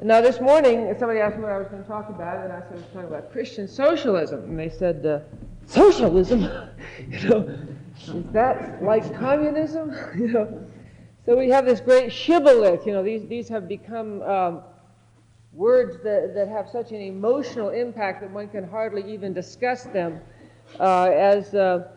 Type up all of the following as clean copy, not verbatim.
Now this morning, somebody asked me what I was going to talk about, and I said I was talking about Christian socialism. And they said, socialism? Is that like communism? So we have this great shibboleth. These have become words that have such an emotional impact that one can hardly even discuss them as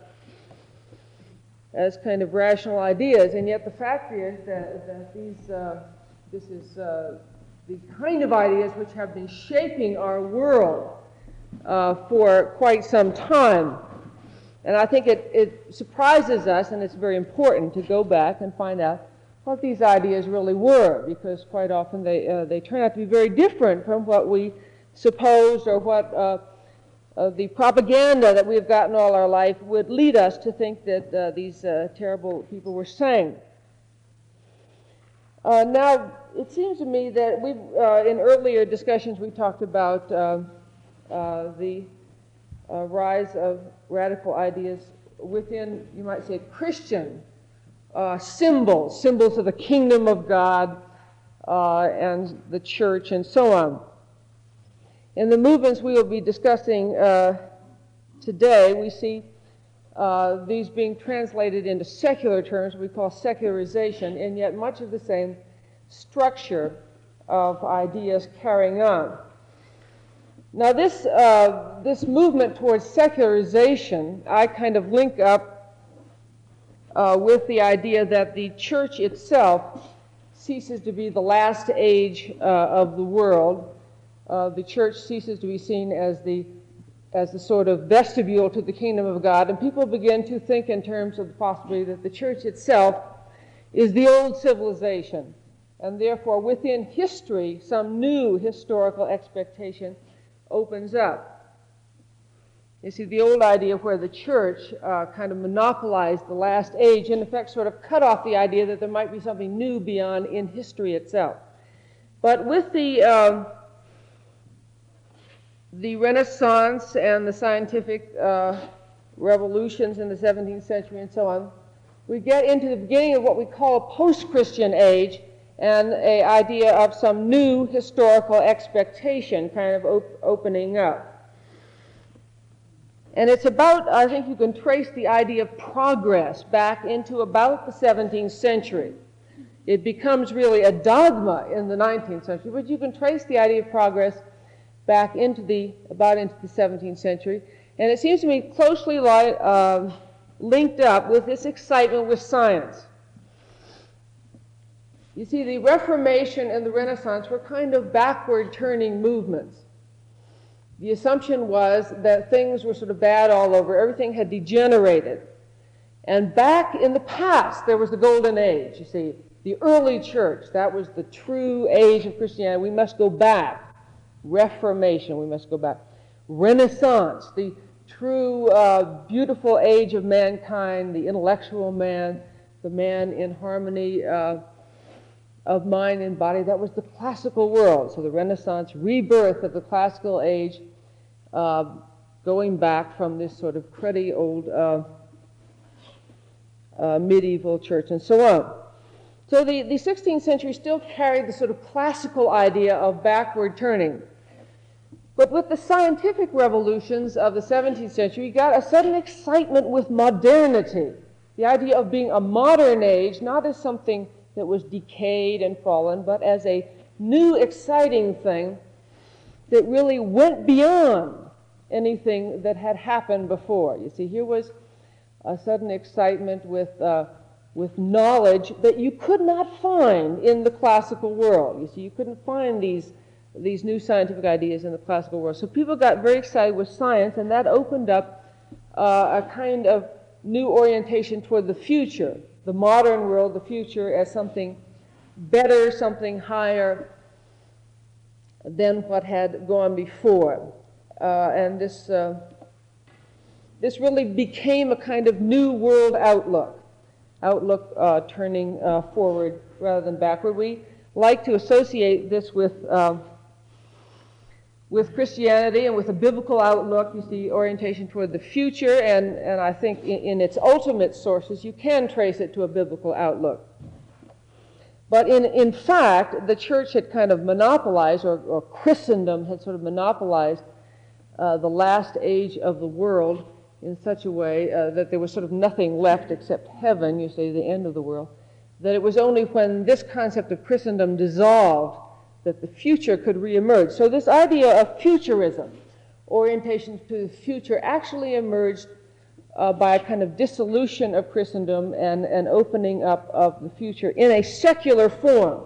kind of rational ideas. And yet the fact is that this is the kind of ideas which have been shaping our world for quite some time. And I think it surprises us, and it's very important to go back and find out what these ideas really were, because quite often they turn out to be very different from what we supposed or what the propaganda that we've gotten all our life would lead us to think that these terrible people were saying. Now, it seems to me that in earlier discussions we talked about the rise of radical ideas within, you might say, Christian symbols of the kingdom of God and the church and so on. In the movements we will be discussing today, we see these being translated into secular terms we call secularization, and yet much of the same structure of ideas carrying on. Now this movement towards secularization, I kind of link up with the idea that the church itself ceases to be the last age of the world. The church ceases to be seen as the sort of vestibule to the kingdom of God, and people begin to think in terms of the possibility that the church itself is the old civilization, and therefore within history some new historical expectation opens up. You see, the old idea where the church kind of monopolized the last age, in effect sort of cut off the idea that there might be something new beyond in history itself. But with the Renaissance and the scientific revolutions in the 17th century and so on, we get into the beginning of what we call a post-Christian age and an idea of some new historical expectation kind of opening up. And it's about, I think you can trace the idea of progress back into about the 17th century. It becomes really a dogma in the 19th century, but you can trace the idea of progress back into the 17th century. And it seems to me closely linked up with this excitement with science. You see, the Reformation and the Renaissance were kind of backward-turning movements. The assumption was that things were sort of bad all over. Everything had degenerated. And back in the past, there was the Golden Age. You see, the early church, that was the true age of Christianity. We must go back. Reformation, we must go back. Renaissance, the true beautiful age of mankind, the intellectual man, the man in harmony of mind and body. That was the classical world. So the Renaissance, rebirth of the classical age, going back from this sort of cruddy old medieval church and so on. So the 16th century still carried the sort of classical idea of backward turning. But with the scientific revolutions of the 17th century, you got a sudden excitement with modernity. The idea of being a modern age, not as something that was decayed and fallen, but as a new exciting thing that really went beyond anything that had happened before. You see, here was a sudden excitement with knowledge that you could not find in the classical world. You see, you couldn't find these new scientific ideas in the classical world. So people got very excited with science, and that opened up a kind of new orientation toward the future, the modern world, the future as something better, something higher than what had gone before. And this really became a kind of new world outlook turning forward rather than backward. We like to associate this with Christianity and with a biblical outlook. You see orientation toward the future, and I think in its ultimate sources you can trace it to a biblical outlook. But in fact, the church had kind of monopolized, or Christendom had sort of monopolized the last age of the world in such a way that there was sort of nothing left except heaven, you say, the end of the world, that it was only when this concept of Christendom dissolved that the future could reemerge. So this idea of futurism, orientation to the future, actually emerged by a kind of dissolution of Christendom and an opening up of the future in a secular form.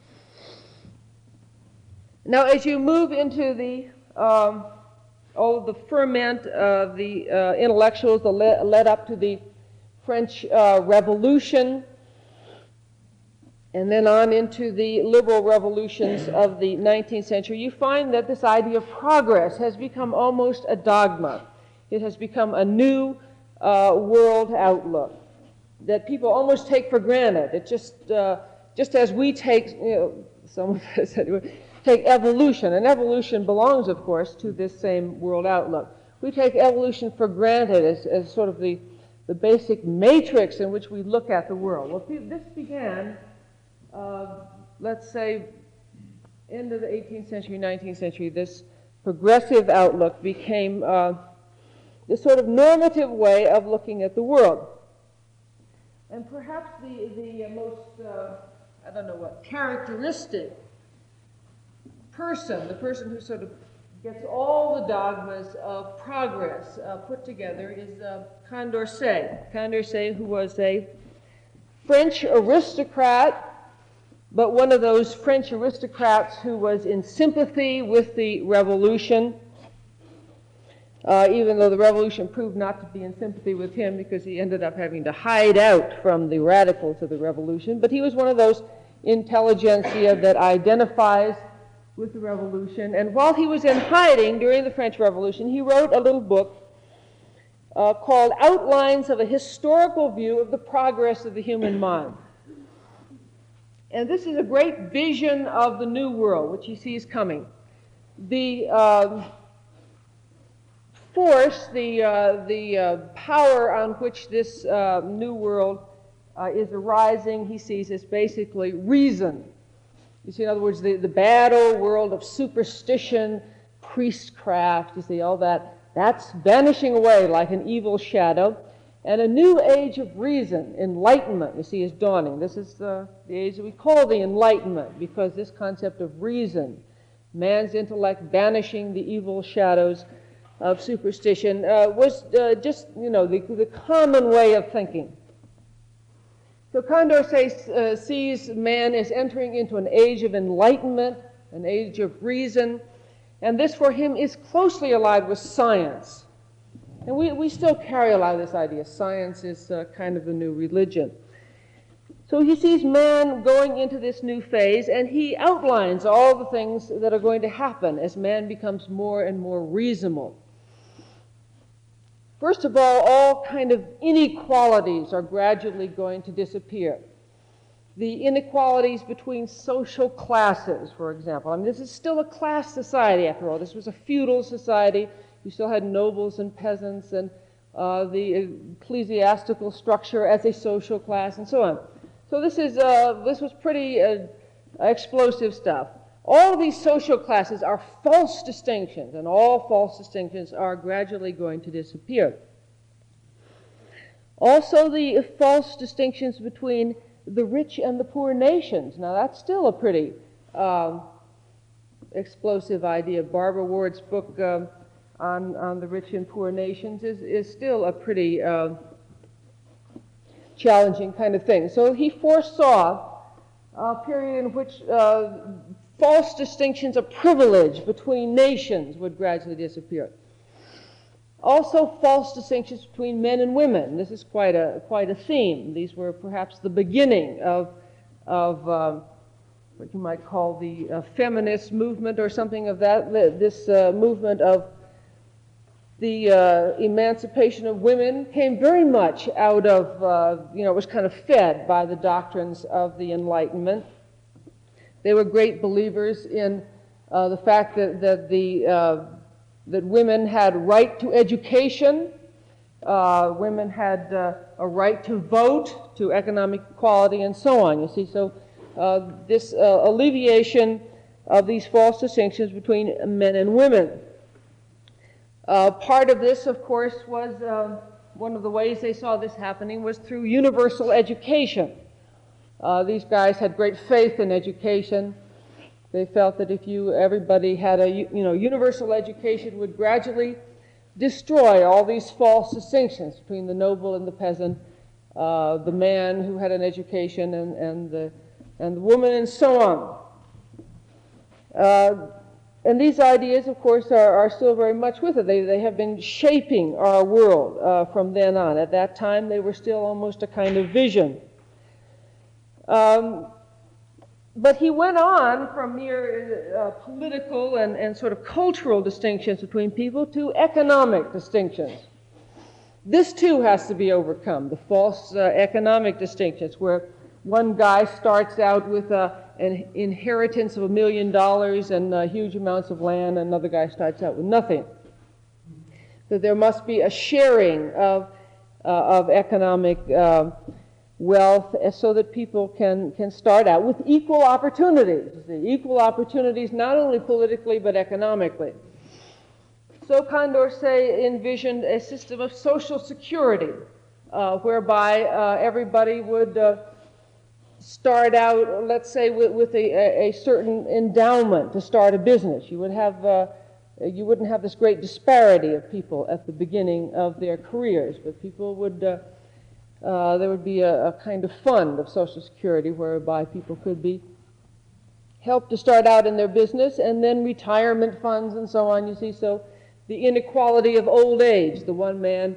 Now, as you move into the the ferment of the intellectuals that led up to the French Revolution, and then on into the liberal revolutions of the 19th century, you find that this idea of progress has become almost a dogma. It has become a new world outlook that people almost take for granted. It just as we take, some of us take evolution, and evolution belongs, of course, to this same world outlook. We take evolution for granted as sort of the basic matrix in which we look at the world. Well, this began, let's say, end of the 18th century, 19th century. This progressive outlook became this sort of normative way of looking at the world. And perhaps the most, characteristic person, the person who sort of gets all the dogmas of progress put together, is Condorcet. Condorcet, who was a French aristocrat, but one of those French aristocrats who was in sympathy with the revolution, even though the revolution proved not to be in sympathy with him because he ended up having to hide out from the radicals of the revolution. But he was one of those intelligentsia that identifies with the revolution. And while he was in hiding during the French Revolution, he wrote a little book called Outlines of a Historical View of the Progress of the Human Mind. And this is a great vision of the new world, which he sees coming. The force, the power on which this new world is arising, he sees as basically reason. You see, in other words, the bad old world of superstition, priestcraft, you see, all that, that's vanishing away like an evil shadow. And a new age of reason, enlightenment, you see, is dawning. This is the age that we call the Enlightenment, because this concept of reason, man's intellect banishing the evil shadows of superstition, was just, the common way of thinking. So Condorcet sees man as entering into an age of enlightenment, an age of reason, and this for him is closely allied with science. And we still carry a lot of this idea. Science is kind of the new religion. So he sees man going into this new phase, and he outlines all the things that are going to happen as man becomes more and more reasonable. First of all kind of inequalities are gradually going to disappear. The inequalities between social classes, for example. I mean, this is still a class society, after all. This was a feudal society. You still had nobles and peasants and the ecclesiastical structure as a social class and so on. So this was pretty explosive stuff. All of these social classes are false distinctions, and all false distinctions are gradually going to disappear. Also, the false distinctions between the rich and the poor nations. Now, that's still a pretty explosive idea. Barbara Ward's book on the rich and poor nations is still a pretty challenging kind of thing. So he foresaw a period in which false distinctions of privilege between nations would gradually disappear. Also, false distinctions between men and women. This is quite a theme. These were perhaps the beginning of what you might call the feminist movement or something of that. This movement of the emancipation of women came very much out of, it was kind of fed by the doctrines of the Enlightenment. They were great believers in the fact that women had right to education, women had a right to vote, to economic equality, and so on. You see, so this alleviation of these false distinctions between men and women. Part of this, of course, was one of the ways they saw this happening was through universal education. These guys had great faith in education. They felt that if everybody had a universal education would gradually destroy all these false distinctions between the noble and the peasant, the man who had an education and the woman, and so on. And these ideas, of course, are still very much with it. They have been shaping our world from then on. At that time, they were still almost a kind of vision. But he went on from mere political and sort of cultural distinctions between people to economic distinctions. This, too, has to be overcome, the false economic distinctions, where one guy starts out with an inheritance of $1 million and huge amounts of land, and another guy starts out with nothing. That there must be a sharing of economic wealth so that people can start out with equal opportunities. Equal opportunities not only politically but economically. So Condorcet envisioned a system of social security whereby everybody would start out, let's say, with a certain endowment to start a business. You wouldn't have this great disparity of people at the beginning of their careers, but people would, there would be a kind of fund of Social Security whereby people could be helped to start out in their business, and then retirement funds and so on, you see. So the inequality of old age, the one man,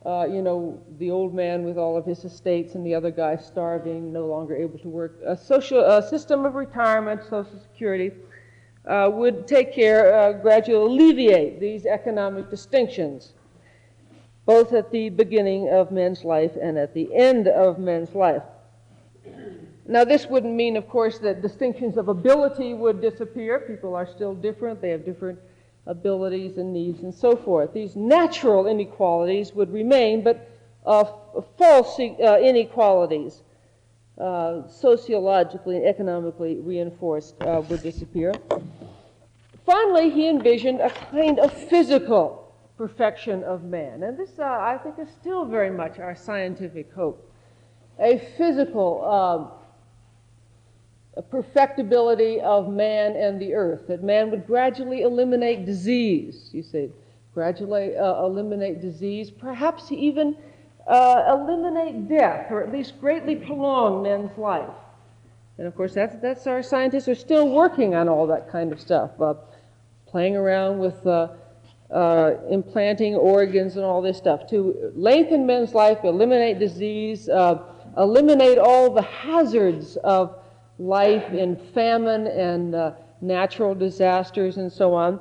the old man with all of his estates and the other guy starving, no longer able to work. A system of retirement, Social Security, would take care, gradually alleviate these economic distinctions, both at the beginning of men's life and at the end of men's life. Now, this wouldn't mean, of course, that distinctions of ability would disappear. People are still different. They have different abilities and needs and so forth. These natural inequalities would remain, but false inequalities, sociologically and economically reinforced, would disappear. Finally, he envisioned a kind of physical perfection of man. And this, I think, is still very much our scientific hope. A physical perfectibility of man and the earth, that man would gradually eliminate disease, you say, gradually eliminate disease, perhaps even eliminate death, or at least greatly prolong men's life. And of course, that's our scientists are still working on all that kind of stuff, playing around with implanting organs and all this stuff to lengthen men's life, eliminate disease, eliminate all the hazards of life in famine and natural disasters and so on.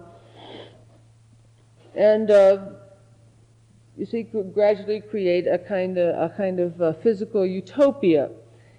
And you see, gradually create a kind of physical utopia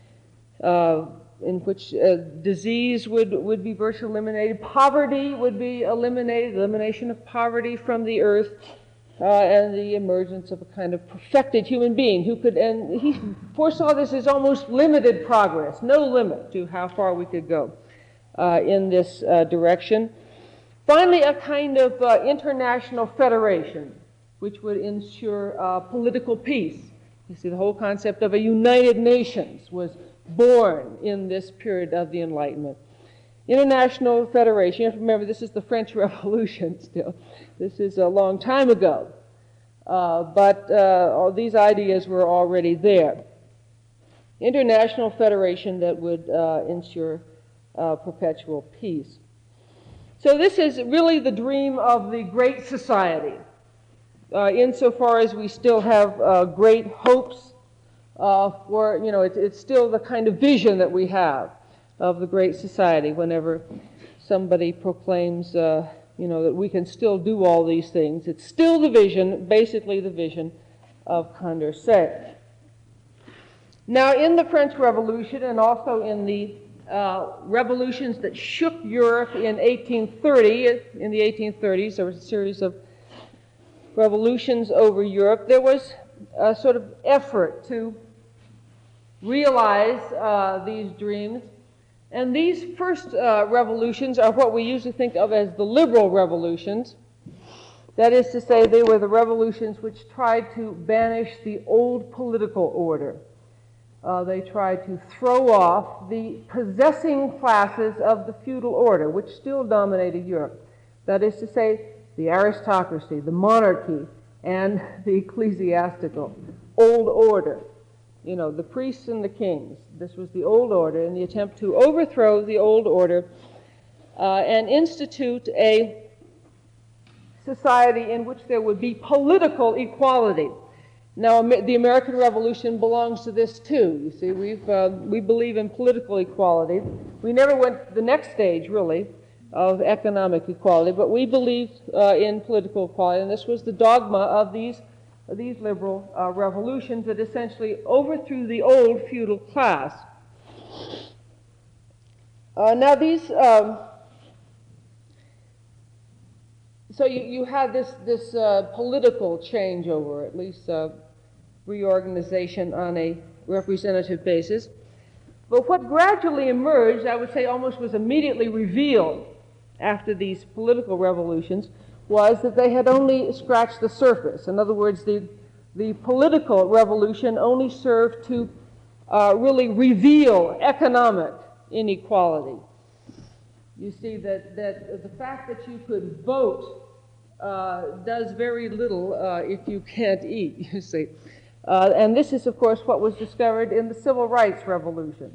in which disease would be virtually eliminated, poverty would be eliminated, elimination of poverty from the earth, and the emergence of a kind of perfected human being who could, and he foresaw this as almost limited progress, no limit to how far we could go in this direction. Finally, a kind of international federation which would ensure political peace. You see, the whole concept of a United Nations was born in this period of the Enlightenment. International federation, you have to remember this is the French Revolution still. This is a long time ago. But all these ideas were already there. International federation that would ensure perpetual peace. So this is really the dream of the Great Society. Insofar as we still have great hopes for, it's still the kind of vision that we have of the Great Society whenever somebody proclaims, that we can still do all these things. It's still the vision, basically the vision of Condorcet. Now, in the French Revolution and also in the revolutions that shook Europe in 1830, in the 1830s, there was a series of revolutions over Europe. There was a sort of effort to realize these dreams And these first revolutions are what we usually think of as the liberal revolutions. That is to say, they were the revolutions which tried to banish the old political order. They tried to throw off the possessing classes of the feudal order, which still dominated Europe. That is to say, the aristocracy, the monarchy, and the ecclesiastical old order. You know, the priests and the kings. This was the old order, in the attempt to overthrow the old order and institute a society in which there would be political equality. Now, the American Revolution belongs to this too. You see, we believe in political equality. We never went the next stage, really, of economic equality, but we believe in political equality, and this was the dogma of these liberal revolutions that essentially overthrew the old feudal class. Now, these so you had this political changeover, at least reorganization on a representative basis. But what gradually emerged, I would say almost was immediately revealed after these political revolutions, was that they had only scratched the surface. In other words, the political revolution only served to really reveal economic inequality. You see that the fact that you could vote does very little if you can't eat, you see. And this is, of course, what was discovered in the Civil Rights Revolution.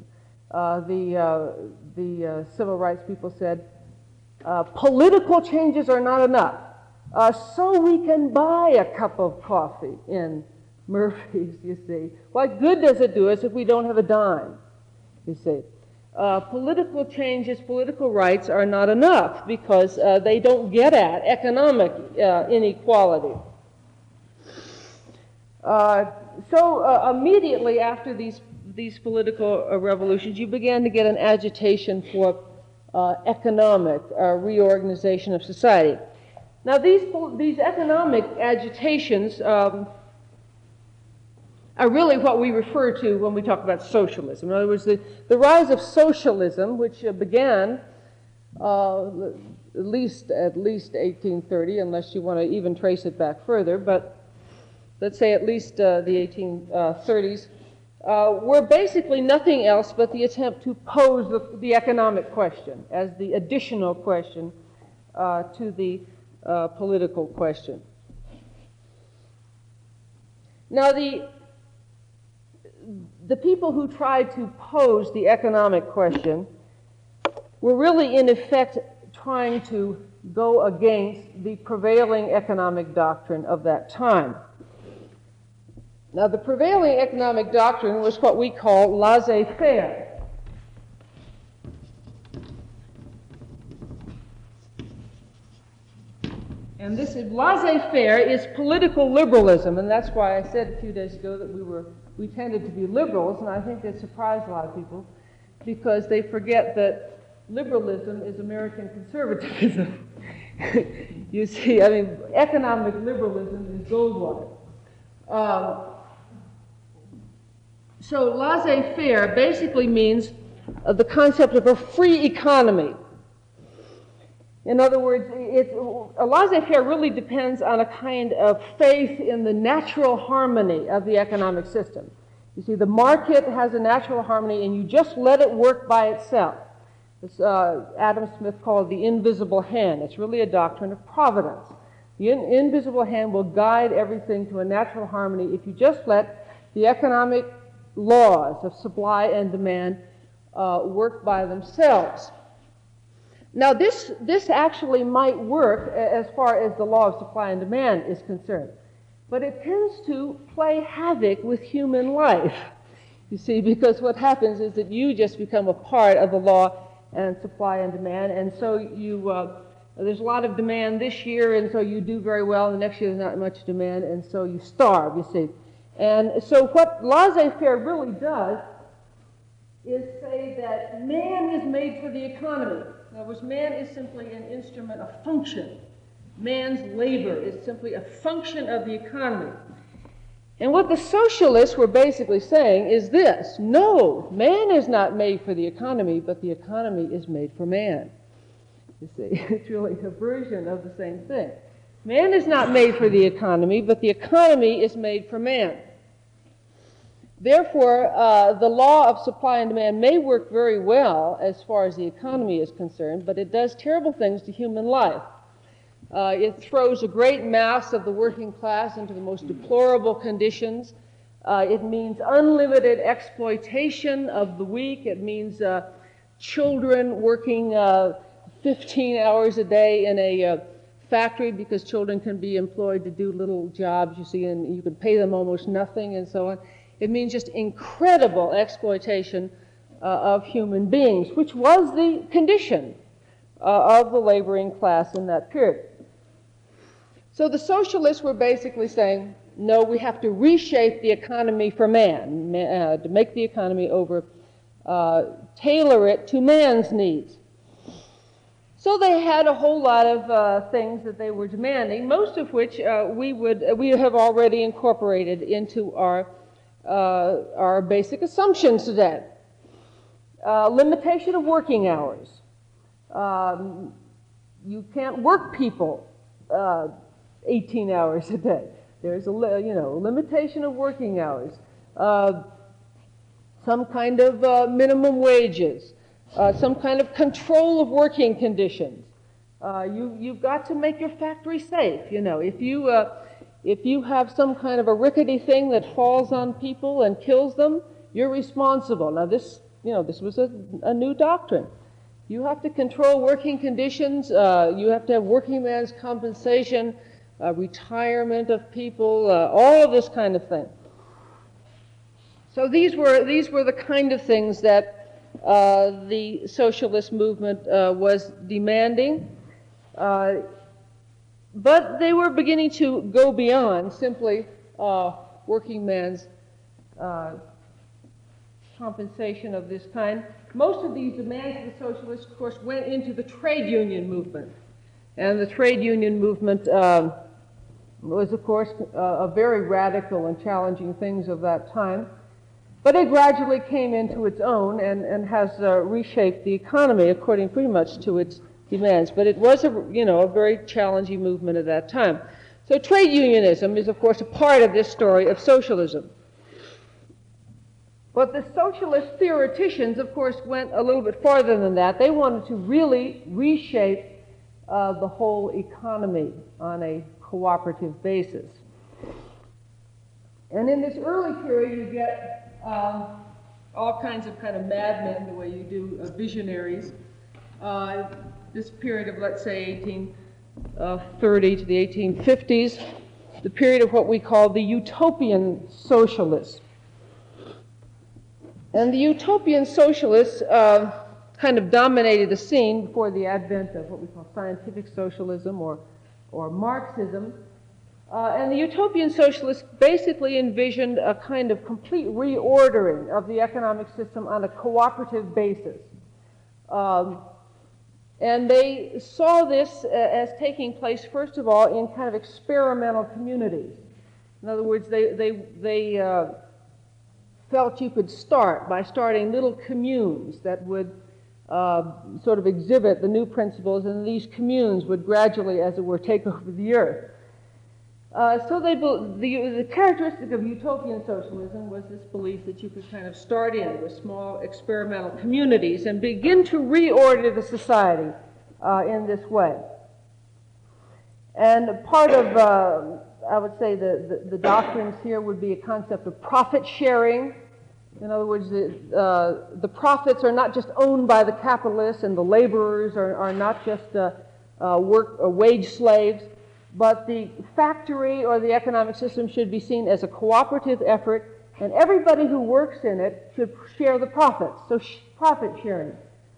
The civil rights people said, political changes are not enough, so we can buy a cup of coffee in Murphy's, you see. What good does it do us if we don't have a dime, you see? Political changes, political rights are not enough because they don't get at economic inequality. So immediately after these political revolutions, you began to get an agitation for economic reorganization of society. Now, these economic agitations are really what we refer to when we talk about socialism. In other words, the rise of socialism, which began at least 1830, unless you want to even trace it back further, but let's say at least the 1830s, were basically nothing else but the attempt to pose the economic question as the additional question to the political question. Now, the people who tried to pose the economic question were really, in effect, trying to go against the prevailing economic doctrine of that time. Now, the prevailing economic doctrine was what we call laissez-faire. And this laissez-faire is political liberalism, and that's why I said a few days ago that we tended to be liberals, and I think that surprised a lot of people because they forget that liberalism is American conservatism. You see, I mean, economic liberalism is Goldwater. So laissez-faire basically means the concept of a free economy. In other words, a laissez-faire really depends on a kind of faith in the natural harmony of the economic system. You see, the market has a natural harmony, and you just let it work by itself. It's, Adam Smith called the invisible hand. It's really a doctrine of providence. The invisible hand will guide everything to a natural harmony if you just let the economic laws of supply and demand work by themselves. Now, this actually might work as far as the law of supply and demand is concerned, but it tends to play havoc with human life, you see, because what happens is that you just become a part of the law and supply and demand, and so there's a lot of demand this year, and so you do very well, and the next year there's not much demand, and so you starve, you see. And so what laissez-faire really does is say that man is made for the economy. In other words, man is simply an instrument, a function. Man's labor is simply a function of the economy. And what the socialists were basically saying is this: no, man is not made for the economy, but the economy is made for man. You see, it's really a version of the same thing. Man is not made for the economy, but the economy is made for man. Therefore, the law of supply and demand may work very well as far as the economy is concerned, but it does terrible things to human life. It throws a great mass of the working class into the most deplorable conditions. It means unlimited exploitation of the weak. It means children working 15 hours a day in a factory, because children can be employed to do little jobs, you see, and you can pay them almost nothing and so on. It means just incredible exploitation of human beings, which was the condition of the laboring class in that period. So the socialists were basically saying, no, we have to reshape the economy for man, to make the economy tailor it to man's needs. So they had a whole lot of things that they were demanding, most of which we have already incorporated into our basic assumptions today. Limitation of working hours. You can't work people 18 hours a day. There's a limitation of working hours. Some kind of minimum wages. Some kind of control of working conditions. You've got to make your factory safe. If you have some kind of a rickety thing that falls on people and kills them, you're responsible. Now this was a new doctrine. You have to control working conditions. You have to have working man's compensation, retirement of people, all of this kind of thing. So these were the kind of things that the socialist movement was demanding. But they were beginning to go beyond simply working man's compensation of this kind. Most of these demands of the socialists, of course, went into the trade union movement. And the trade union movement was, of course, a very radical and challenging things of that time. But it gradually came into its own and has reshaped the economy according pretty much to its demands. But it was a very challenging movement at that time. So trade unionism is, of course, a part of this story of socialism. But the socialist theoreticians, of course, went a little bit farther than that. They wanted to really reshape the whole economy on a cooperative basis. And in this early period, you get all kinds of kind of madmen, the way you do visionaries. This period of, let's say, 1830 to the 1850s, the period of what we call the utopian socialists. And the utopian socialists kind of dominated the scene before the advent of what we call scientific socialism or Marxism. And the utopian socialists basically envisioned a kind of complete reordering of the economic system on a cooperative basis. And they saw this as taking place, first of all, in kind of experimental communities. In other words, they felt you could start by starting little communes that would sort of exhibit the new principles, and these communes would gradually, as it were, take over the earth. So the characteristic of utopian socialism was this belief that you could kind of start in with small experimental communities and begin to reorder the society in this way. And part of, I would say, the doctrines here would be a concept of profit sharing. In other words, the profits are not just owned by the capitalists, and the laborers are not just wage slaves. But the factory or the economic system should be seen as a cooperative effort, and everybody who works in it should share the profits. So profit sharing.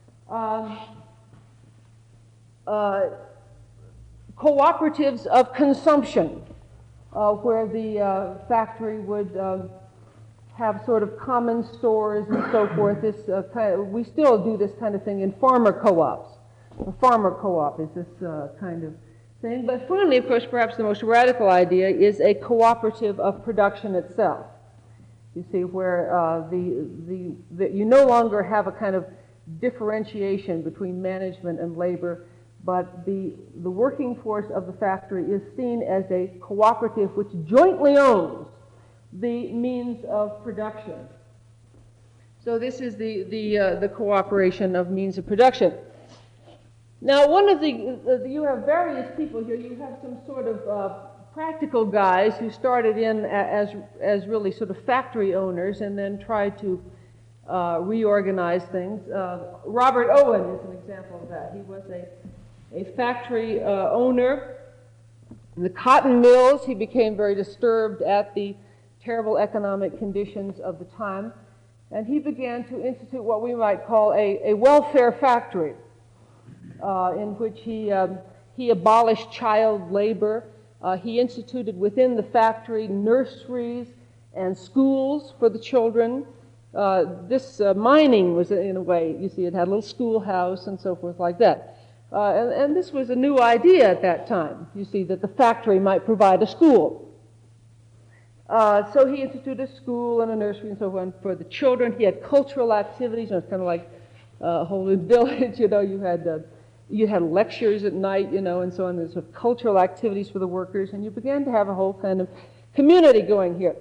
Cooperatives of consumption, where the factory would have sort of common stores and so forth. We still do this kind of thing in farmer co-ops. A farmer co-op is this kind of thing. But finally, of course, perhaps the most radical idea is a cooperative of production itself. You see, where you no longer have a kind of differentiation between management and labor, but the working force of the factory is seen as a cooperative which jointly owns the means of production. So this is the cooperation of means of production. Now, one of you have various people here. You have some sort of practical guys who started in as really sort of factory owners and then tried to reorganize things. Robert Owen is an example of that. He was a factory owner in the cotton mills. He became very disturbed at the terrible economic conditions of the time, and he began to institute what we might call a welfare factory, in which he abolished child labor. He instituted within the factory nurseries and schools for the children. Mining was, in a way, you see, it had a little schoolhouse and so forth like that. And this was a new idea at that time, you see, that the factory might provide a school. So he instituted a school and a nursery and so on for the children. He had cultural activities, it's kind of like a whole new village, you had lectures at night, and so on. There's sort of cultural activities for the workers, and you began to have a whole kind of community going here.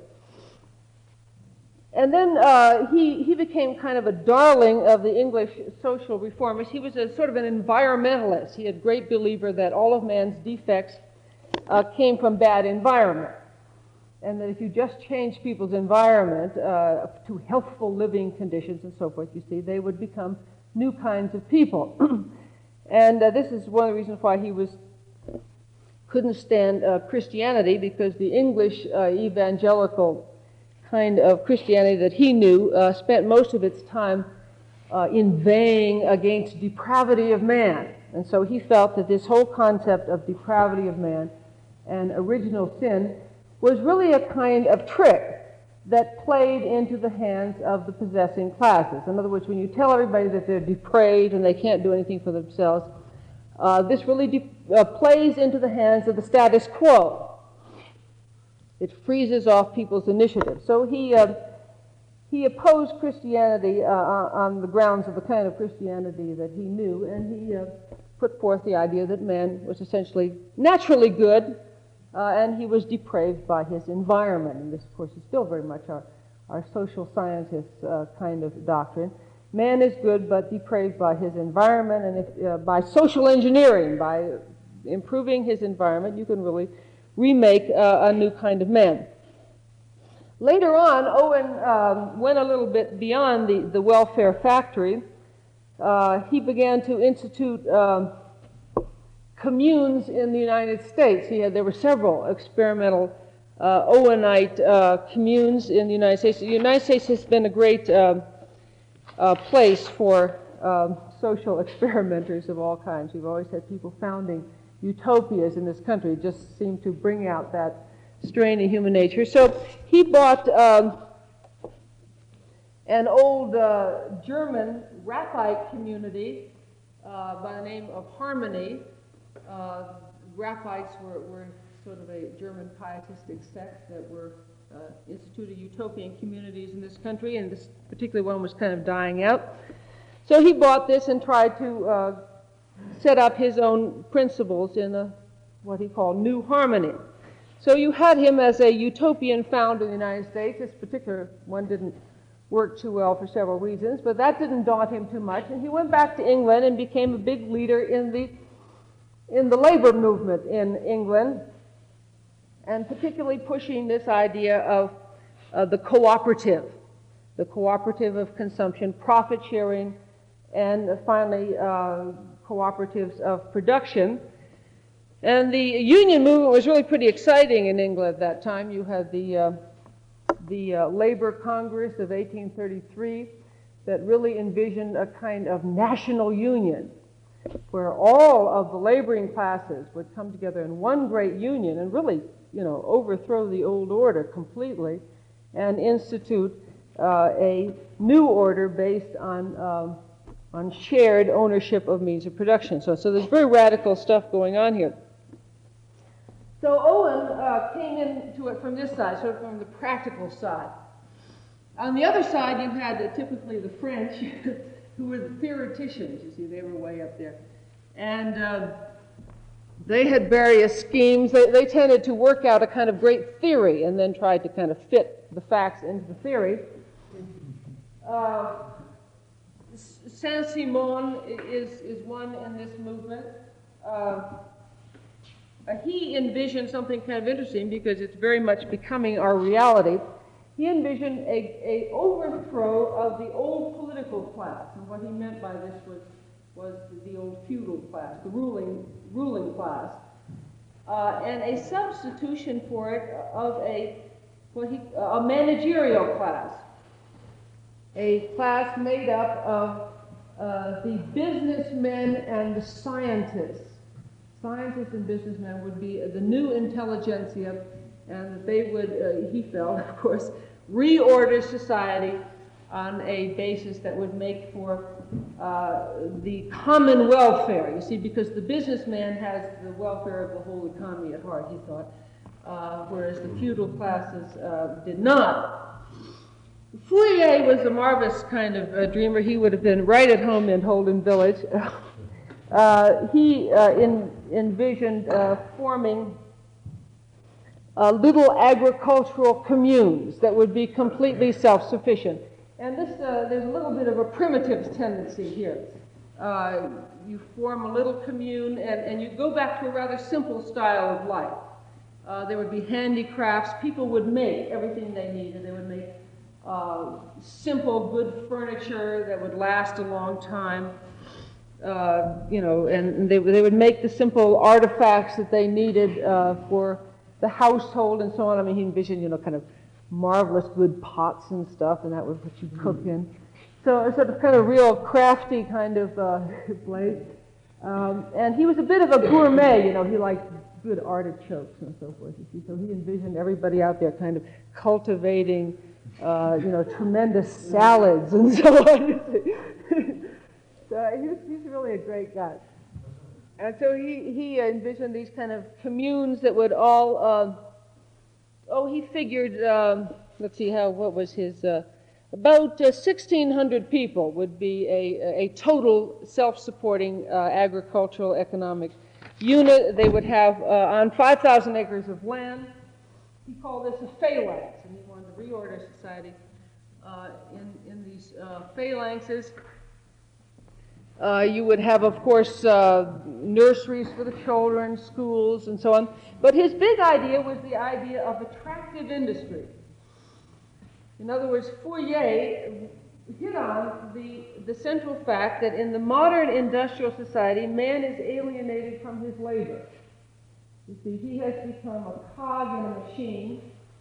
And then he became kind of a darling of the English social reformers. He was a sort of an environmentalist. He had great believer that all of man's defects came from bad environment, and that if you just change people's environment to healthful living conditions and so forth, you see, they would become new kinds of people. And this is one of the reasons why he couldn't stand Christianity, because the English evangelical kind of Christianity that he knew spent most of its time inveighing against depravity of man. And so he felt that this whole concept of depravity of man and original sin was really a kind of trick that played into the hands of the possessing classes. In other words, when you tell everybody that they're depraved and they can't do anything for themselves, this really plays into the hands of the status quo. It freezes off people's initiative. So he opposed Christianity on the grounds of the kind of Christianity that he knew, and he put forth the idea that man was essentially naturally good, and he was depraved by his environment. And this, of course, is still very much our social scientists' kind of doctrine. Man is good, but depraved by his environment, and by social engineering, by improving his environment, you can really remake a new kind of man. Later on, Owen went a little bit beyond the welfare factory. He began to institute communes in the United States. There were several experimental Owenite communes in the United States. The United States has been a great place for social experimenters of all kinds. We've always had people founding utopias in this country. It just seemed to bring out that strain of human nature. So he bought an old German Rapite community by the name of Harmony. Rapites were sort of a German pietistic sect that were instituted utopian communities in this country, and this particular one was kind of dying out. So he bought this and tried to set up his own principles in what he called New Harmony. So you had him as a utopian founder in the United States. This particular one didn't work too well for several reasons, but that didn't daunt him too much, and he went back to England and became a big leader in the labor movement in England, and particularly pushing this idea of the cooperative of consumption, profit sharing, and finally cooperatives of production. And the union movement was really pretty exciting in England at that time. You had the Labor Congress of 1833 that really envisioned a kind of national union where all of the laboring classes would come together in one great union and really, overthrow the old order completely and institute a new order based on shared ownership of means of production. So there's very radical stuff going on here. So Owen came into it from this side, sort of from the practical side. On the other side, you had typically the French, who were the theoreticians. You see, they were way up there. And they had various schemes. They tended to work out a kind of great theory and then tried to kind of fit the facts into the theory. Saint-Simon is one in this movement. He envisioned something kind of interesting because it's very much becoming our reality. He envisioned a overthrow of the old political class, and what he meant by this was the old feudal class, the ruling class, and a substitution for it of a managerial class, a class made up of the businessmen and the scientists. Scientists and businessmen would be the new intelligentsia, and they would, he felt, of course, reorder society on a basis that would make for the common welfare. You see, because the businessman has the welfare of the whole economy at heart, he thought, whereas the feudal classes did not. Fourier was a marvelous kind of dreamer. He would have been right at home in Holden Village. He envisioned forming little agricultural communes that would be completely self-sufficient. And this, there's a little bit of a primitive tendency here. You form a little commune and you go back to a rather simple style of life. There would be handicrafts. People would make everything they needed. They would make simple, good furniture that would last a long time. And they would make the simple artifacts that they needed for the household and so on. I mean, he envisioned, kind of marvelous good pots and stuff, and that was what you cook in. So sort of kind of real crafty kind of place. And he was a bit of a gourmet, he liked good artichokes and so forth, you see. So he envisioned everybody out there kind of cultivating, tremendous salads and so on. So he's really a great guy. And so he envisioned these kind of communes that would all, he figured, let's see, what was his, about 1,600 people would be a total self-supporting agricultural economic unit. They would have on 5,000 acres of land. He called this a phalanx, and he wanted to reorder society in these phalanxes. You would have, of course, nurseries for the children, schools, and so on. But his big idea was the idea of attractive industry. In other words, Fourier hit on the central fact that in the modern industrial society, man is alienated from his labor. You see, he has become a cog in a machine.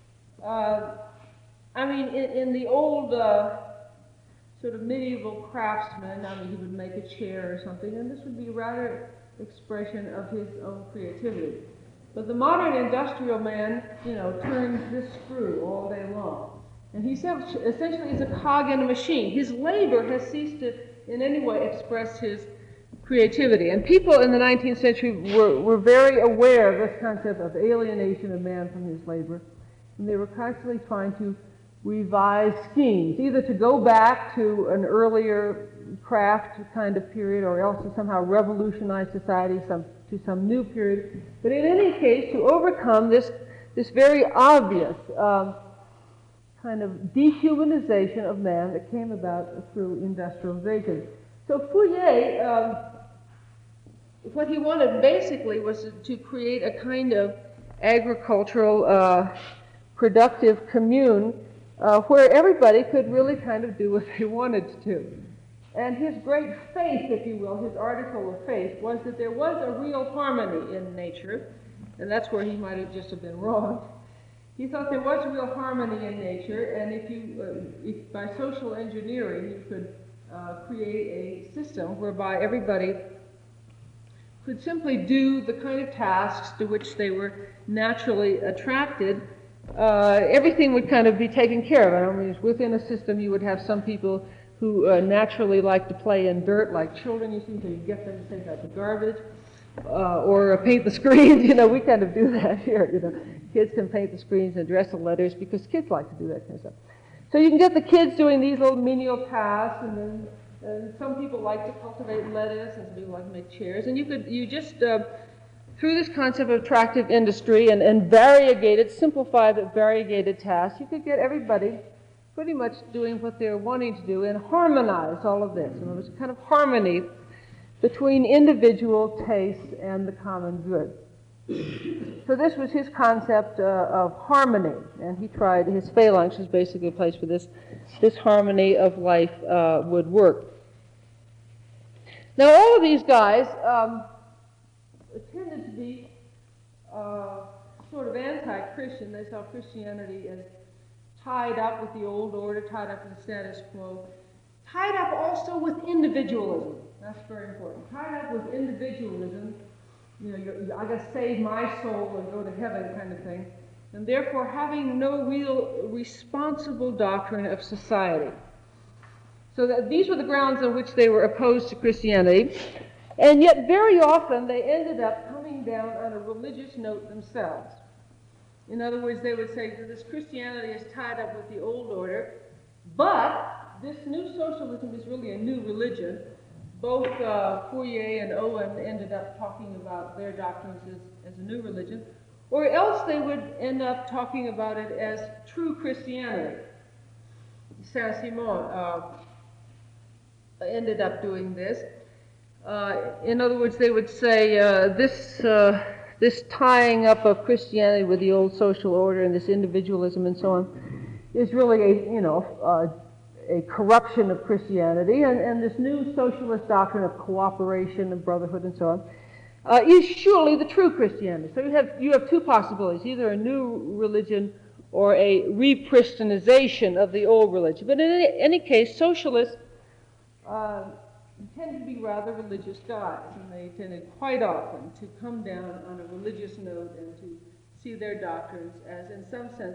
In the old sort of medieval craftsman, he would make a chair or something, and this would be rather expression of his own creativity. But the modern industrial man, turns this screw all day long. And he essentially is a cog in a machine. His labor has ceased to in any way express his creativity. And people in the 19th century were very aware of this concept of alienation of man from his labor. And they were constantly trying to revise schemes, either to go back to an earlier craft kind of period or else to somehow revolutionize society to some new period. But in any case, to overcome this very obvious kind of dehumanization of man that came about through industrialization. So Fourier, what he wanted basically was to create a kind of agricultural productive commune where everybody could really kind of do what they wanted to. And his great faith, if you will, his article of faith, was that there was a real harmony in nature, and that's where he might have just been wrong. He thought there was real harmony in nature, and if by social engineering you could create a system whereby everybody could simply do the kind of tasks to which they were naturally attracted, everything would kind of be taken care of. I mean, within a system you would have some people who naturally like to play in dirt, like children, you see, so you get them to take out the garbage. or paint the screens. We kind of do that here. Kids can paint the screens and address the letters because kids like to do that kind of stuff. So you can get the kids doing these little menial tasks, and then some people like to cultivate lettuce, and some people like to make chairs. And you just through this concept of attractive industry and variegated, simplified but variegated tasks, you could get everybody pretty much doing what they're wanting to do and harmonize all of this. In other words, kind of harmony between individual tastes and the common good. So this was his concept of harmony, and he tried, his phalanx was basically a place where this harmony of life would work. Now all of these guys tended to be sort of anti-Christian. They saw Christianity as tied up with the old order, tied up with the status quo, tied up also with individualism. That's very important. Tied up with individualism, I got to save my soul and go to heaven kind of thing, and therefore having no real responsible doctrine of society. So that these were the grounds on which they were opposed to Christianity, and yet very often they ended up coming down on a religious note themselves. In other words, they would say that this Christianity is tied up with the old order, but this new socialism is really a new religion. Both Fourier and Owen ended up talking about their doctrines as a new religion, or else they would end up talking about it as true Christianity. Saint-Simon ended up doing this. In other words, they would say this tying up of Christianity with the old social order and this individualism and so on is really a corruption of Christianity, and this new socialist doctrine of cooperation and brotherhood and so on is surely the true Christianity. So you have two possibilities, either a new religion or a re-Christianization of the old religion. But in any case, socialists tend to be rather religious guys, and they tended quite often to come down on a religious note and to see their doctrines as, in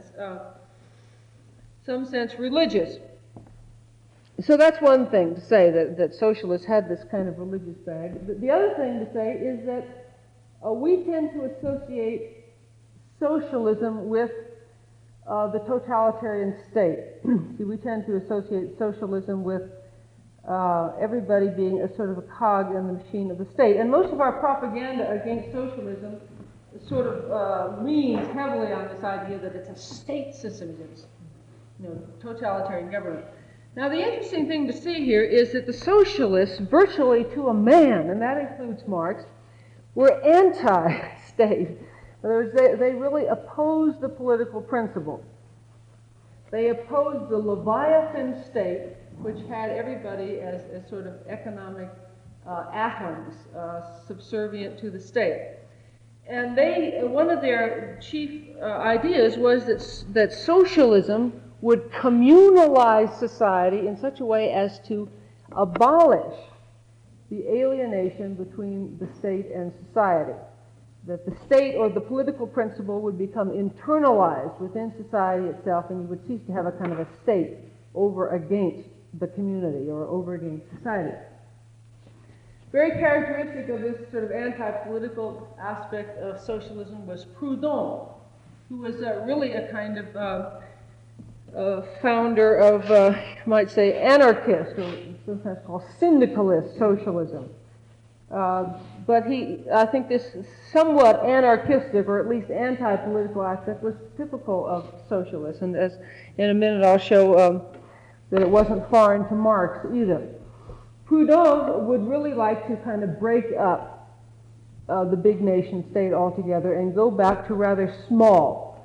some sense, religious. So that's one thing to say, that socialists had this kind of religious bag. The other thing to say is that we tend to associate socialism with the totalitarian state. See, we tend to associate socialism with everybody being a sort of a cog in the machine of the state. And most of our propaganda against socialism sort of leans heavily on this idea that it's a state system, it's totalitarian government. Now, the interesting thing to see here is that the socialists, virtually to a man, and that includes Marx, were anti-state. In other words, they really opposed the political principle. They opposed the Leviathan state, which had everybody as sort of economic atoms subservient to the state. And one of their chief ideas was that socialism would communalize society in such a way as to abolish the alienation between the state and society. That the state or the political principle would become internalized within society itself, and you would cease to have a kind of a state over against the community or over against society. Very characteristic of this sort of anti-political aspect of socialism was Proudhon, who was really a kind of founder of, you might say, anarchist, or sometimes called syndicalist socialism. But I think this somewhat anarchistic, or at least anti-political aspect was typical of socialists. And as in a minute I'll show that it wasn't foreign to Marx either. Proudhon would really like to kind of break up the big nation state altogether and go back to rather small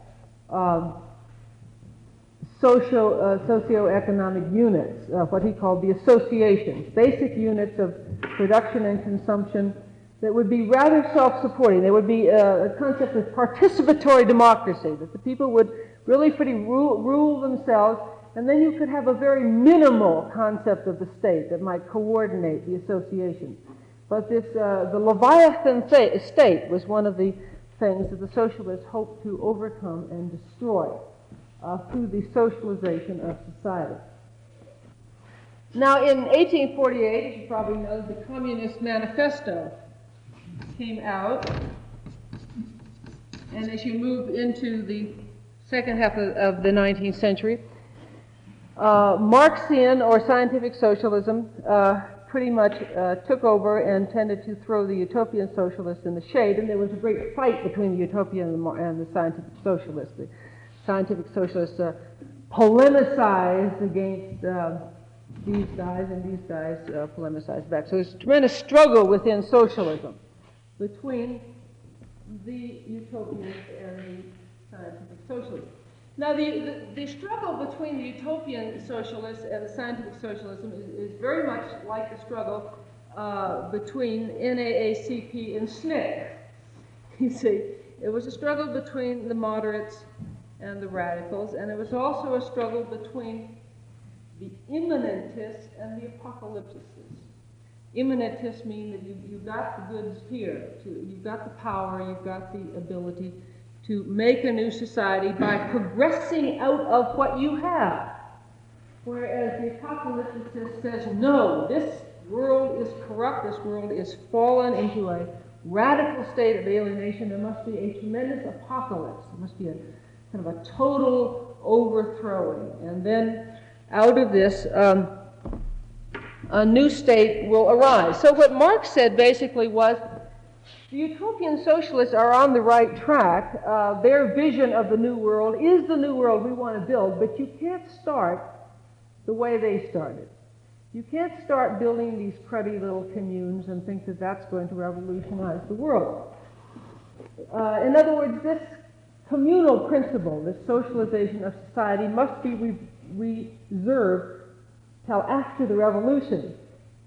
socioeconomic units, what he called the associations, basic units of production and consumption that would be rather self-supporting. There would be a concept of participatory democracy, that the people would really pretty rule themselves, and then you could have a very minimal concept of the state that might coordinate the association. But the Leviathan state was one of the things that the socialists hoped to overcome and destroy through the socialization of society. Now, in 1848, as you probably know, the Communist Manifesto came out. And as you move into the second half of the 19th century, Marxian or scientific socialism pretty much took over and tended to throw the utopian socialists in the shade, and there was a great fight between the utopian and the scientific socialists. The scientific socialists polemicized against these guys, and these guys polemicized back. So there's a tremendous struggle within socialism between the utopians and the scientific socialists. Now, the struggle between the utopian socialists and the scientific socialism is very much like the struggle between NAACP and SNCC. You see, it was a struggle between the moderates and the radicals, and it was also a struggle between the immanentists and the apocalypticists. Immanentists mean that you've got the goods here, you've got the power, you've got the ability to make a new society by progressing out of what you have. Whereas the apocalypticist says, no, this world is corrupt, this world is fallen into a radical state of alienation. There must be a tremendous apocalypse. There must be a kind of a total overthrowing. And then out of this, a new state will arise. So what Marx said basically was, the utopian socialists are on the right track. Their vision of the new world is the new world we want to build, but you can't start the way they started. You can't start building these cruddy little communes and think that that's going to revolutionize the world. In other words, this communal principle, this socialization of society, must be reserved till after the revolution.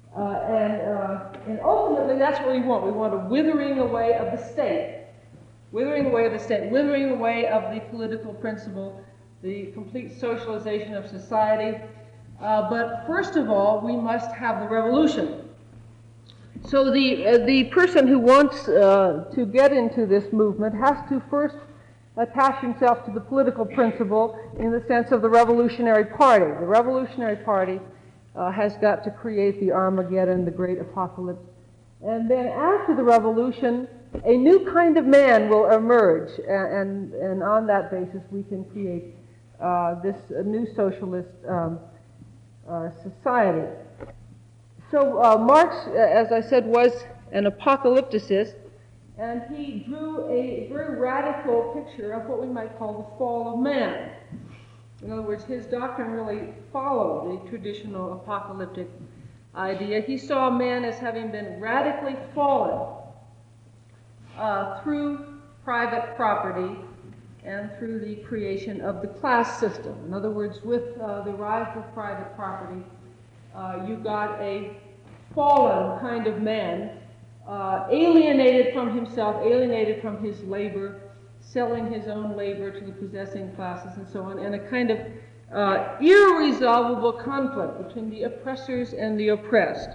And ultimately, that's what we want. We want a withering away of the state. Withering away of the state. Withering away of the political principle. The complete socialization of society. But first of all, we must have the revolution. So the person who wants to get into this movement has to first attach himself to the political principle in the sense of the Revolutionary Party. The Revolutionary Party has got to create the Armageddon, the great apocalypse. And then after the revolution, a new kind of man will emerge, and on that basis we can create this new socialist society. So Marx, as I said, was an apocalypticist, and he drew a very radical picture of what we might call the fall of man. In other words, his doctrine really followed the traditional apocalyptic idea. He saw man as having been radically fallen through private property and through the creation of the class system. In other words, with the rise of private property, you got a fallen kind of man, alienated from himself, alienated from his labor, selling his own labor to the possessing classes and so on, and a kind of irresolvable conflict between the oppressors and the oppressed.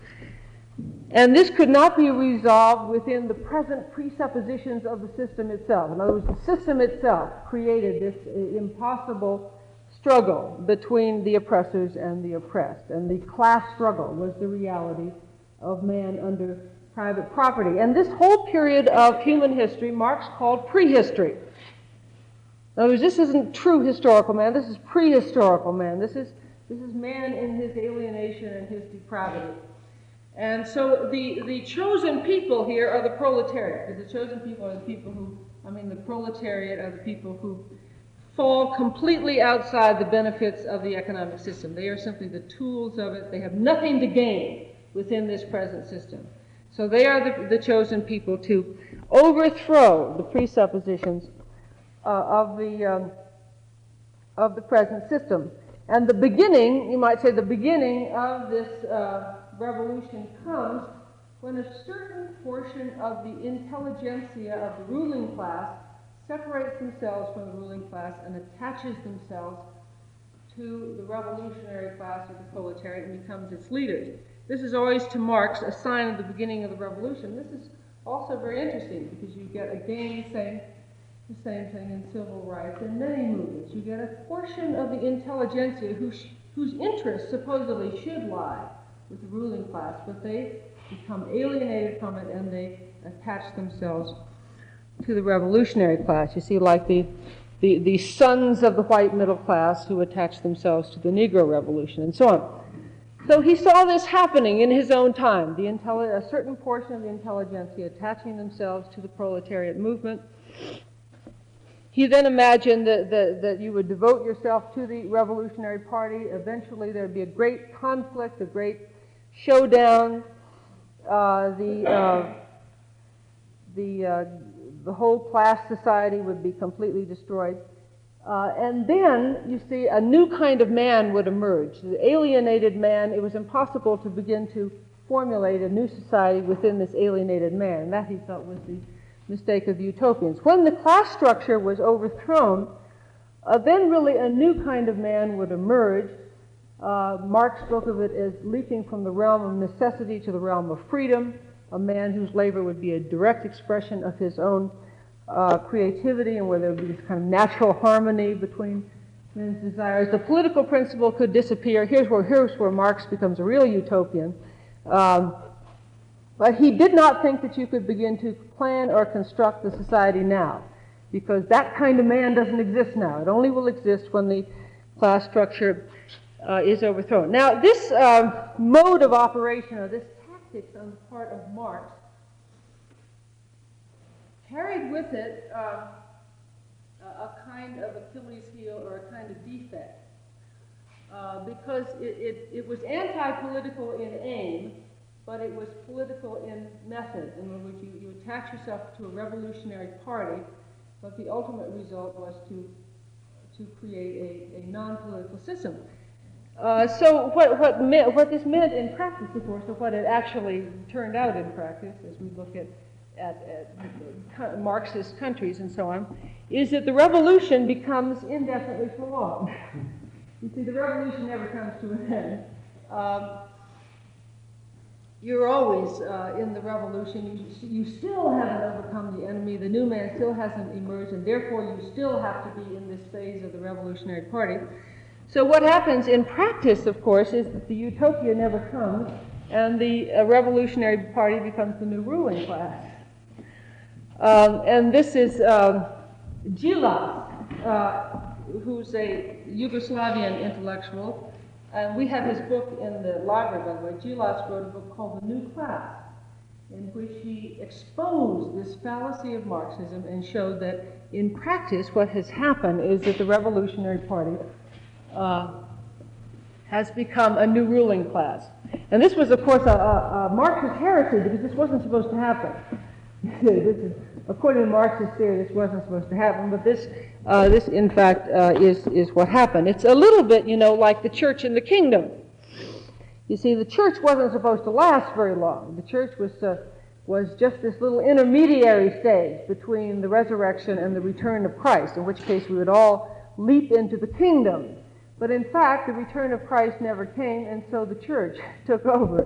And this could not be resolved within the present presuppositions of the system itself. In other words, the system itself created this impossible struggle between the oppressors and the oppressed. And the class struggle was the reality of man under private property. And this whole period of human history Marx called prehistory. In other words, this isn't true historical man, this is prehistorical man. This is man in his alienation and his depravity. And so the chosen people here are the proletariat. Because the chosen people are the people who, the proletariat are the people who fall completely outside the benefits of the economic system. They are simply the tools of it. They have nothing to gain within this present system. So they are the chosen people to overthrow the presuppositions of the present system. And the beginning, you might say, the beginning of this revolution comes when a certain portion of the intelligentsia of the ruling class separates themselves from the ruling class and attaches themselves to the revolutionary class or the proletariat and becomes its leaders. This is always to Marx a sign of the beginning of the revolution. This is also very interesting because you get again the same thing in civil rights and many movements. You get a portion of the intelligentsia whose interests supposedly should lie with the ruling class, but they become alienated from it and they attach themselves to the revolutionary class. You see, like the sons of the white middle class who attach themselves to the Negro Revolution, and so on. So he saw this happening in his own time, a certain portion of the intelligentsia attaching themselves to the proletariat movement. He then imagined that you would devote yourself to the Revolutionary Party. Eventually there would be a great conflict, a great showdown. The whole class society would be completely destroyed. And then, you see, a new kind of man would emerge. The alienated man, it was impossible to begin to formulate a new society within this alienated man. That, he thought, was the mistake of the utopians. When the class structure was overthrown, then really a new kind of man would emerge. Marx spoke of it as leaping from the realm of necessity to the realm of freedom, a man whose labor would be a direct expression of his own creativity, and where there would be this kind of natural harmony between men's desires. The political principle could disappear. Here's where Marx becomes a real utopian. But he did not think that you could begin to plan or construct the society now, because that kind of man doesn't exist now. It only will exist when the class structure is overthrown. Now, this mode of operation, or this tactics on the part of Marx, carried with it a kind of Achilles heel or a kind of defect, because it was anti-political in aim, but it was political in method, in which you attach yourself to a revolutionary party, but the ultimate result was to create a non-political system. So what this meant in practice, of course, or what it actually turned out in practice, as we look at Marxist countries and so on, is that the revolution becomes indefinitely prolonged. You see, the revolution never comes to an end. You're always in the revolution. You still haven't overcome the enemy. The new man still hasn't emerged, and therefore you still have to be in this phase of the Revolutionary Party. So what happens in practice, of course, is that the utopia never comes, and the Revolutionary Party becomes the new ruling class. And this is Gjilas, who's a Yugoslavian intellectual. And we have his book in the library, by the way. Gjilas wrote a book called The New Class, in which he exposed this fallacy of Marxism and showed that in practice what has happened is that the Revolutionary Party has become a new ruling class. And this was, of course, a Marxist heresy, because this wasn't supposed to happen. According to Marxist theory, this wasn't supposed to happen, but this in fact, is what happened. It's a little bit, like the church in the kingdom. You see, the church wasn't supposed to last very long. The church was just this little intermediary stage between the resurrection and the return of Christ, in which case we would all leap into the kingdom. But in fact, the return of Christ never came, and so the church took over.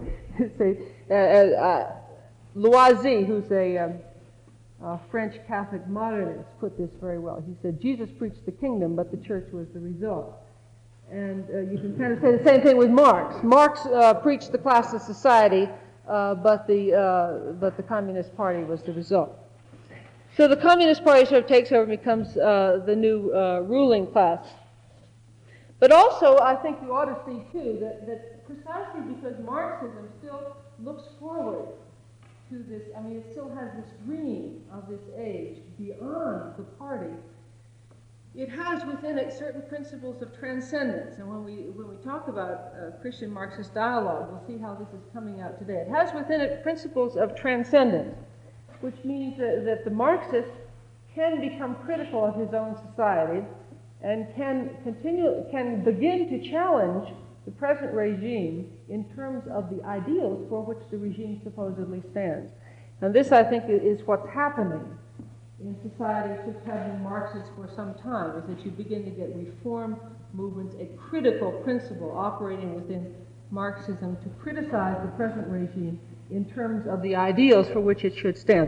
Loisy, who's a French Catholic modernist, put this very well. He said, Jesus preached the kingdom, but the church was the result. And you can kind of say the same thing with Marx. Marx preached the class of society, but the Communist Party was the result. So the Communist Party sort of takes over and becomes the new ruling class. But also, I think you ought to see, too, that precisely because Marxism still looks forward to this, it still has this dream of this age beyond the party, it has within it certain principles of transcendence. And when we talk about Christian Marxist dialogue, we'll see how this is coming out today. It has within it principles of transcendence, which means that the Marxist can become critical of his own society and can begin to challenge the present regime in terms of the ideals for which the regime supposedly stands. And this, I think, is what's happening in societies which have been Marxist for some time, is that you begin to get reform movements, a critical principle operating within Marxism to criticize the present regime in terms of the ideals for which it should stand.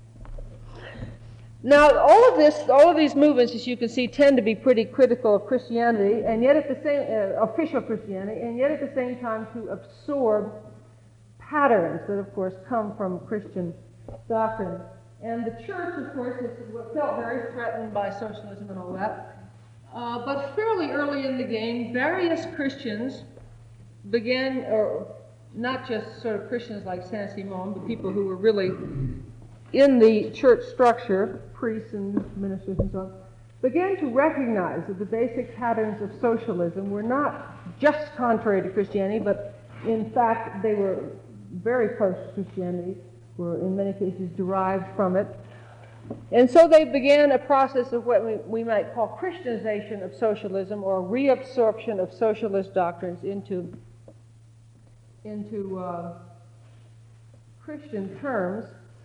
Now, all of these movements, as you can see, tend to be pretty critical of Christianity, and yet at the same official Christianity, and yet at the same time to absorb patterns that, of course, come from Christian doctrine. And the church, of course, felt very threatened by socialism and all that. But fairly early in the game, various Christians began, or not just sort of Christians like Saint-Simon, but people who were really in the church structure, priests and ministers and so on, began to recognize that the basic patterns of socialism were not just contrary to Christianity, but in fact they were very close to Christianity, were in many cases derived from it. And so they began a process of what we might call Christianization of socialism, or reabsorption of socialist doctrines into Christian terms.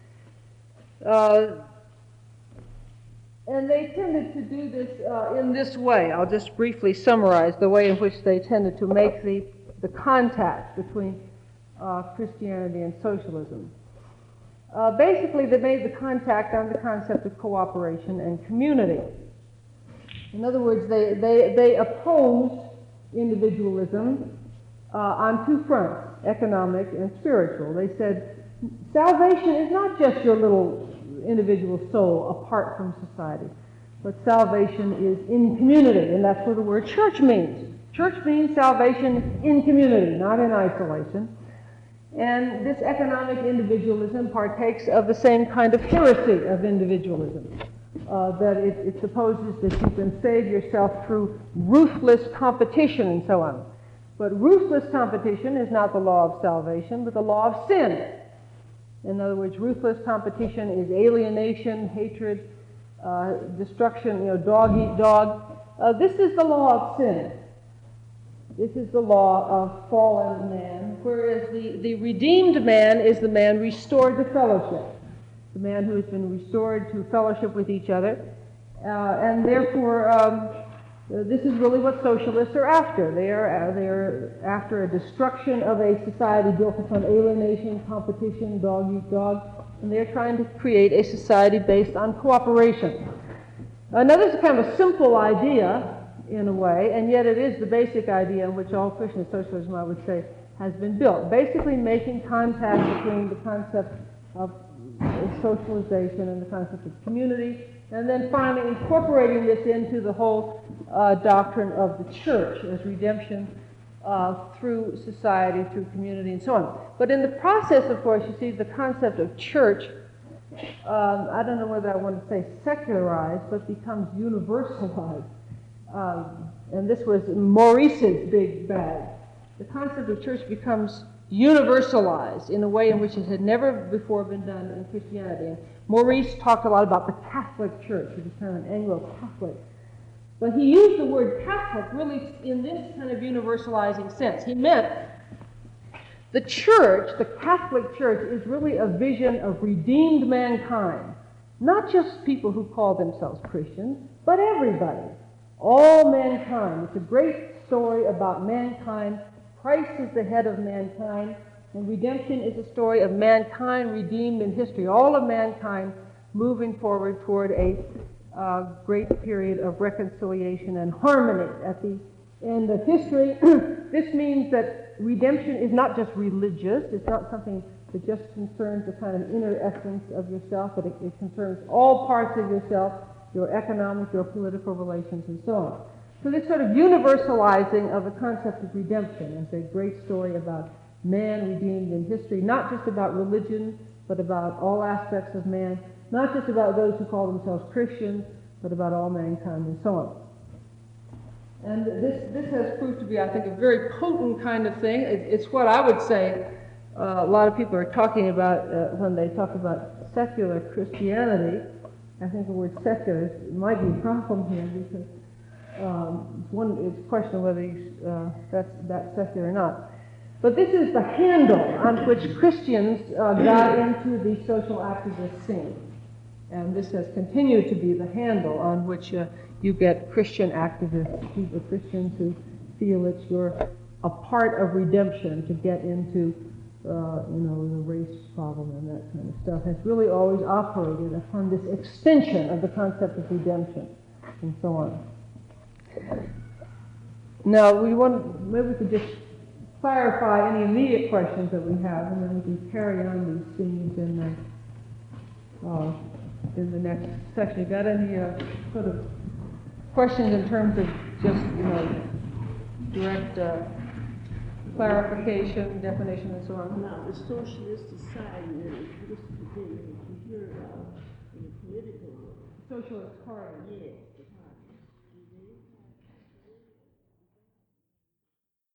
And they tended to do this in this way. I'll just briefly summarize the way in which they tended to make the contact between Christianity and socialism. Basically, they made the contact on the concept of cooperation and community. In other words, they opposed individualism on two fronts, economic and spiritual. They said, salvation is not just your little individual soul apart from society, but salvation is in community, and that's what the word church means. Church means salvation in community, not in isolation. And this economic individualism partakes of the same kind of heresy of individualism, that it supposes that you can save yourself through ruthless competition and so on. But ruthless competition is not the law of salvation, but the law of sin. In other words, ruthless competition is alienation, hatred, destruction, dog eat dog. This is the law of sin. This is the law of fallen man, whereas the redeemed man is the man restored to fellowship, the man who has been restored to fellowship with each other. And therefore, this is really what socialists are after. They are after a destruction of a society built upon alienation, competition, dog eat dog, and they are trying to create a society based on cooperation. Now, this is kind of a simple idea in a way, and yet it is the basic idea on which all Christian socialism, I would say, has been built. Basically making contact between the concept of socialization and the concept of community, and then finally incorporating this into the whole doctrine of the church as redemption through society, through community, and so on. But in the process, of course, you see the concept of church, I don't know whether I want to say secularized, but becomes universalized. And this was Maurice's big bag. The concept of church becomes universalized in a way in which it had never before been done in Christianity. And Maurice talked a lot about the Catholic Church. He was kind of an Anglo-Catholic. But he used the word Catholic really in this kind of universalizing sense. He meant the church, the Catholic Church, is really a vision of redeemed mankind. Not just people who call themselves Christians, but everybody. All mankind. It's a great story about mankind. Christ is the head of mankind, and redemption is a story of mankind redeemed in history. All of mankind moving forward toward a great period of reconciliation and harmony at the end of history. This means that redemption is not just religious. It's not something that just concerns the kind of inner essence of yourself, but it concerns all parts of yourself, your economic, your political relations, and so on. So this sort of universalizing of the concept of redemption is a great story about man redeemed in history, not just about religion, but about all aspects of man, not just about those who call themselves Christians, but about all mankind and so on. And this has proved to be, I think, a very potent kind of thing. It's what I would say a lot of people are talking about when they talk about secular Christianity. I think the word secular might be a problem here because it's a question of whether that's secular or not. But this is the handle on which Christians got into the social activist scene. And this has continued to be the handle on which you get Christian activists, people, Christians who feel that you're a part of redemption to get into the race problem and that kind of stuff, has really always operated upon this extension of the concept of redemption and so on. Now, maybe we could just clarify any immediate questions that we have, and then we can carry on these themes in the next section. You got any sort of questions in terms of just, direct clarification, definition, and so on? Now, the socialist society is this today, you hear about in the political world. Socialist party. Yeah.